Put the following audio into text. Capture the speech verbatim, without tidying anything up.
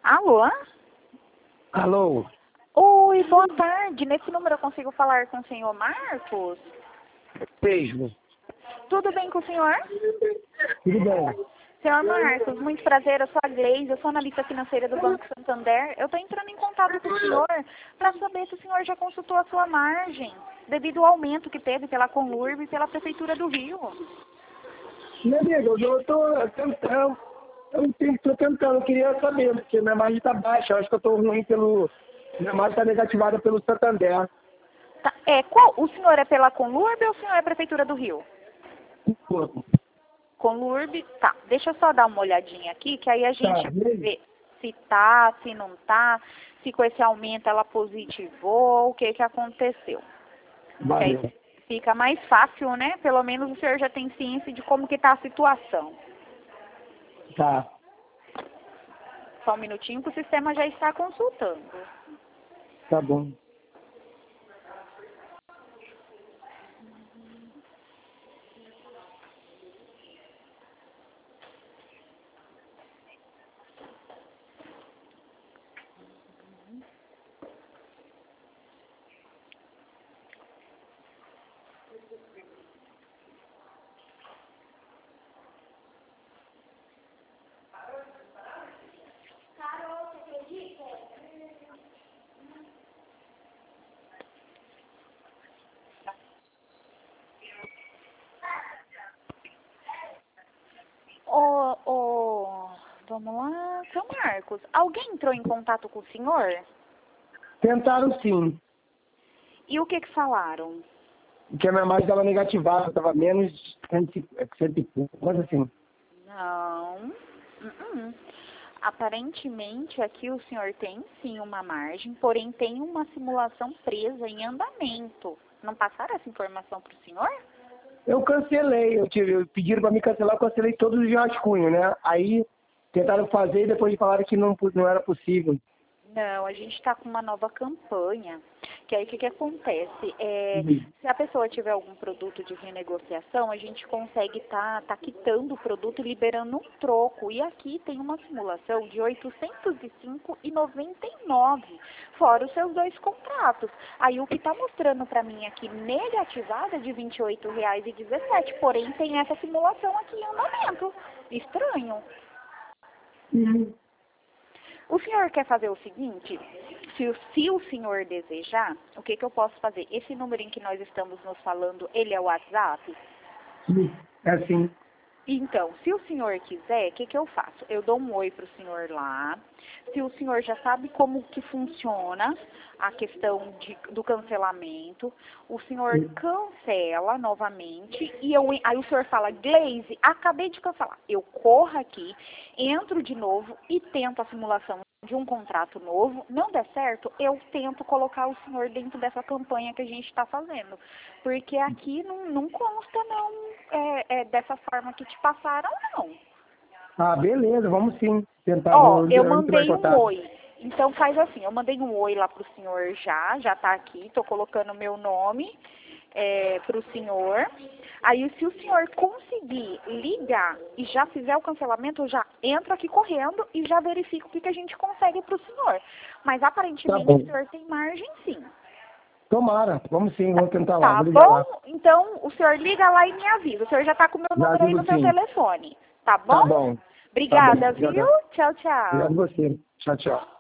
Alô? Alô? Oi, boa tarde. Nesse número eu consigo falar com o senhor Marcos? Mesmo. Tudo bem com o senhor? Tudo bem. Senhor Marcos, muito prazer. Eu sou a Gleise, eu sou analista financeira do Banco Santander. Eu estou entrando em contato com o senhor para saber se o senhor já consultou a sua margem, devido ao aumento que teve pela Conlurb e pela Prefeitura do Rio. Meu amigo, eu estou tentando, eu estou tentando, eu queria saber, porque minha margem está baixa, eu acho que eu estou ruim pelo, minha margem está negativada pelo Santander. Tá, é, qual, o senhor é pela Conlurb ou o senhor é Prefeitura do Rio? Conlurb, tá. Deixa eu só dar uma olhadinha aqui, que aí a gente Tá, vê se tá, se não tá, se com esse aumento ela positivou, o que que aconteceu. Que aí valeu. fica mais fácil, né? Pelo menos o senhor já tem ciência de como que tá a situação. Tá, Só um minutinho que o sistema já está consultando. tá bom. Ô, ô, vamos lá, seu Marcos, alguém entrou em contato com o senhor? Tentaram sim, E o que que falaram? porque a minha margem estava negativada, estava menos de cento e pouco, mas assim. Não. Uh-uh. Aparentemente, aqui o senhor tem sim uma margem, porém tem uma simulação presa em andamento. Não passaram essa informação para o senhor? Eu cancelei, eu tive, pediram para me cancelar, eu cancelei todos os rascunhos, né? Aí tentaram fazer e depois falaram que não, não era possível. Não, a gente está com uma nova campanha, que aí o que, que acontece? É, Uhum. se a pessoa tiver algum produto de renegociação, a gente consegue estar tá, tá quitando o produto e liberando um troco. E aqui tem uma simulação de oitocentos e cinco reais e noventa e nove centavos, fora os seus dois contratos. Aí o que está mostrando para mim aqui negativado é de vinte e oito reais e dezessete centavos, porém tem essa simulação aqui em andamento. Estranho. Uhum. O senhor quer fazer o seguinte, se, o- se o senhor desejar, o que, que eu posso fazer? Esse número em que nós estamos nos falando, ele é o WhatsApp? Sim, é assim. Então, se o senhor quiser, o que, que eu faço? Eu dou um oi para o senhor lá. Se o senhor já sabe como que funciona a questão de, do cancelamento, o senhor cancela novamente e eu, aí o senhor fala, Gleise, acabei de cancelar. Eu corro aqui, entro de novo e tento a simulação de um contrato novo. Não der certo, eu tento colocar o senhor dentro dessa campanha que a gente está fazendo. Porque aqui não, não consta, não, é, é dessa forma que te passaram, não. Ah, beleza, vamos sim. Tentar, Ó, vou eu entrar em mandei um contato. oi. Então faz assim, eu mandei um oi lá pro senhor já, já tá aqui, tô colocando o meu nome é, pro senhor. Aí se o senhor conseguir ligar e já fizer o cancelamento, eu já entro aqui correndo e já verifico o que, que a gente consegue pro senhor. Mas Tá aparentemente bom. o senhor tem margem sim. Tomara, vamos sim, vamos tentar lá, Tá vou ligar lá. bom? Então o senhor liga lá e me avisa. O senhor já tá com o meu Já número aí digo no seu sim. telefone. Tá Tá bom? bom. Tá bom. Obrigada, viu? Obrigado. Tchau, tchau. Obrigado você. Tchau, tchau.